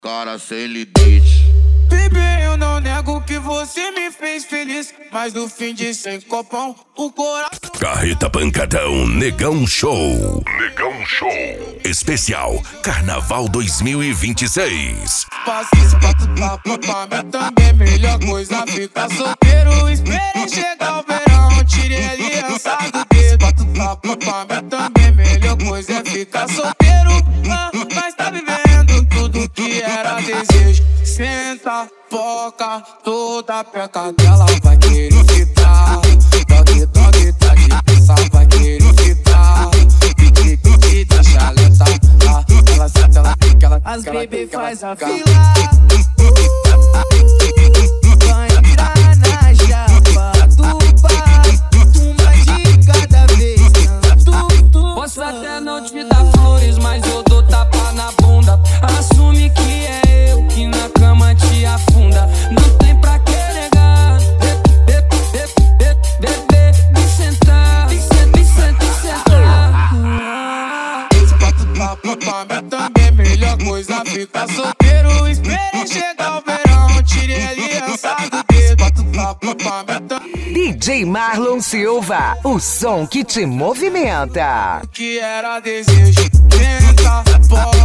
cara sem limite. Bebê, eu não nego que você me fez feliz, mas no fim de 100 copão, o coração... Carreta Pancadão Negão Show. Negão Show. Especial Carnaval 2026. Passa esse papo pra mim também, melhor coisa ficar solteiro. Espere chegar o verão, tire a aliança do dedo. Papo pra mim também, melhor coisa é ficar solteiro. Mas tá vivendo tudo que era desejo. Senta, foca, toda peca dela vai querer ficar. Toque, toque, tá de pensar, vai querer ficar. Pique, pique, deixa lenta. Ela senta, ela fica, ela as bebê faz a fila. Vai entrar na chapa do bar. Uma de cada vez. Posso até não te dar flores, mas eu dou tapa na bunda. Assume que é eu que na cama te afunda. Não tem pra que negar. Bebê, me sentar. Me sentar. Esse papo pra mim também, melhor coisa ficar solteiro. Espere chegar o verão, tire a aliança do dedo. Papo pra mim também. DJ Marlon Silva, o som que te movimenta. Que era desejo, tenta, pode.